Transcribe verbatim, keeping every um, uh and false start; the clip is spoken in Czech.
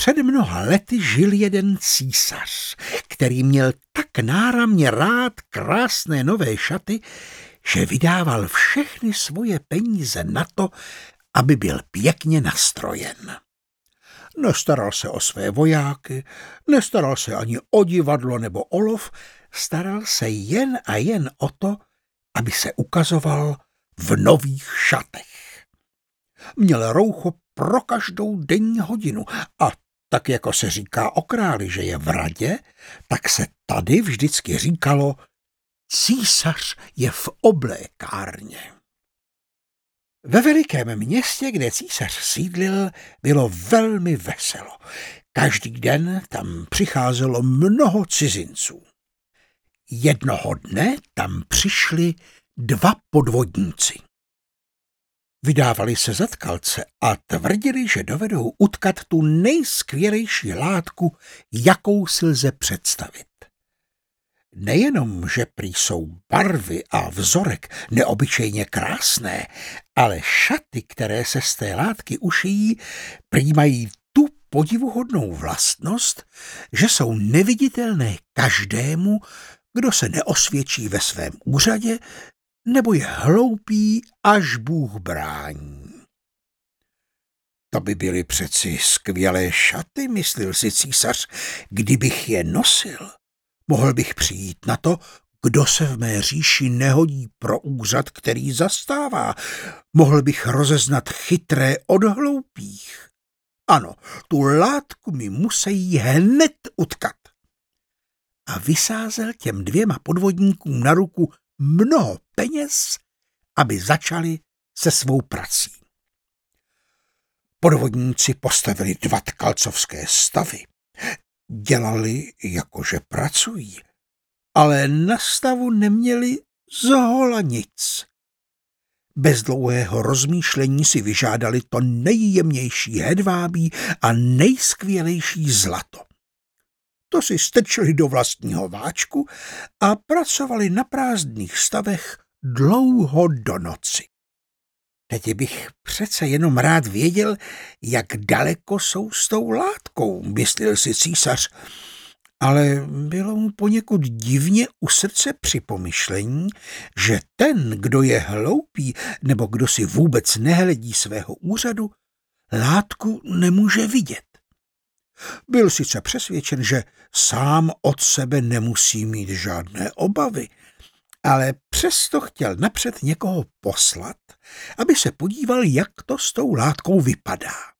Před mnoha lety žil jeden císař, který měl tak náramně rád krásné nové šaty, že vydával všechny svoje peníze na to, aby byl pěkně nastrojen. Nestaral se o své vojáky, nestaral se ani o divadlo nebo o lov, staral se jen a jen o to, aby se ukazoval v nových šatech. Měl roucho pro každou denní hodinu a tak jako se říká o králi, že je v radě, tak se tady vždycky říkalo: císař je v oblékárně. Ve velikém městě, kde císař sídlil, bylo velmi veselo. Každý den tam přicházelo mnoho cizinců. Jednoho dne tam přišli dva podvodníci. Vydávali se za tkalce a tvrdili, že dovedou utkat tu nejskvělejší látku, jakou si lze představit. Nejenom, že prý jsou barvy a vzorek neobyčejně krásné, ale šaty, které se z té látky ušijí, prý mají tu podivuhodnou vlastnost, že jsou neviditelné každému, kdo se neosvědčí ve svém úřadě nebo je hloupý, až Bůh brání. To by byly přeci skvělé šaty, myslel si císař, kdybych je nosil. Mohl bych přijít na to, kdo se v mé říši nehodí pro úřad, který zastává. Mohl bych rozeznat chytré od hloupých. Ano, tu látku mi musí hned utkat. A vysázel těm dvěma podvodníkům na ruku mnoho peněz, aby začali se svou prací. Podvodníci postavili dva tkalcovské stavy. Dělali, jakože pracují, ale na stavu neměli zhola nic. Bez dlouhého rozmýšlení si vyžádali to nejjemnější hedvábí a nejskvělejší zlato. To si strčili do vlastního váčku a pracovali na prázdných stavech dlouho do noci. Teď bych přece jenom rád věděl, jak daleko jsou s tou látkou, myslel si císař, ale bylo mu poněkud divně u srdce při pomyšlení, že ten, kdo je hloupý nebo kdo si vůbec nehledí svého úřadu, látku nemůže vidět. Byl sice přesvědčen, že sám od sebe nemusí mít žádné obavy, ale přesto chtěl napřed někoho poslat, aby se podíval, jak to s tou látkou vypadá.